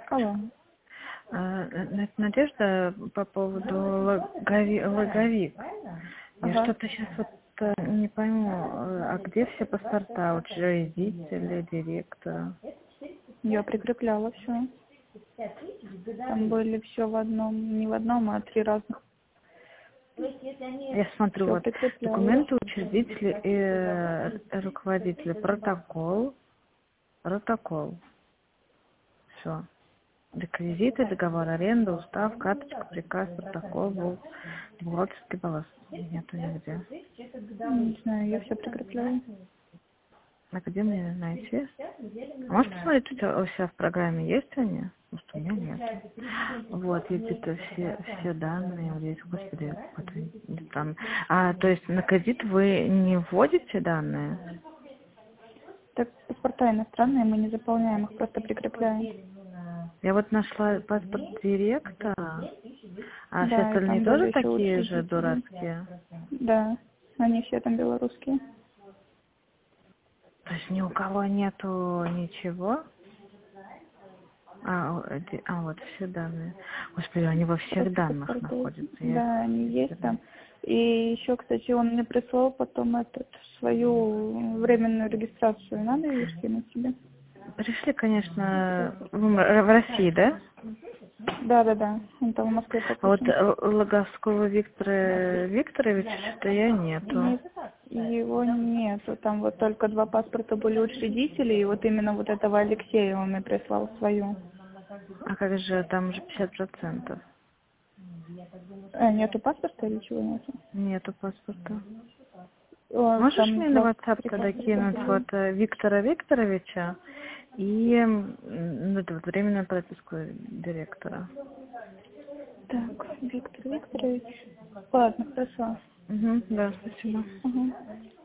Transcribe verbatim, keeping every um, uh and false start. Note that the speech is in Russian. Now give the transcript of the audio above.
Алло. А, Н- Надежда, по поводу логови- логовик. Я Ага. что-то сейчас вот э, не пойму, э, а где все паспорта учредителя, директора? Я прикрепляла все. Там были все в одном, не в одном, а три разных. Я смотрю, Все вот прикрепляла. документы учредителя и э, руководителя, протокол, протокол, все. Реквизиты, договор аренды, устав, карточка, приказ, протокол, бу- бухгалтерский баланс. Нету нигде. Не знаю, я все прикрепляю. А где мне найти? А можешь посмотреть, у тебя у себя в программе есть они? Может, у меня нет. Вот, есть где-то все, все данные, вот здесь, господи, вот они там. А, то есть на кредит вы не вводите данные? Так, паспорта иностранные мы не заполняем, их просто прикрепляем. Я вот нашла паспорт директора, а все Да, и остальные там тоже даже еще такие же учредители. дурацкие? Да, они все там белорусские. То есть ни у кого нету ничего? А, о, эти- а, вот все данные. Господи, они во всех Просто данных паспорта. находятся. Я Да, они их есть там. И еще, кстати, он мне прислал потом этот, свою временную регистрацию. Надо ее скинуть тебе? Пришли, конечно, в в России, да? Да, да, да. Он там в Москве А вот прописан. Л- Логовского Виктора Викторовича что-то я нету. Нет, его нету. Там вот только два паспорта были учредителей, и вот именно вот этого Алексея он мне прислал свою. А как же, там уже пятьдесят процентов. А, нету паспорта или чего нету? Нету паспорта. О, Можешь там мне на двадцать WhatsApp три тогда паспорта кинуть были. вот э, Виктора Викторовича и м, ну, это вот временную прописку директора? Так, Виктор Викторович. Ладно, хорошо. Угу, да, спасибо. Угу.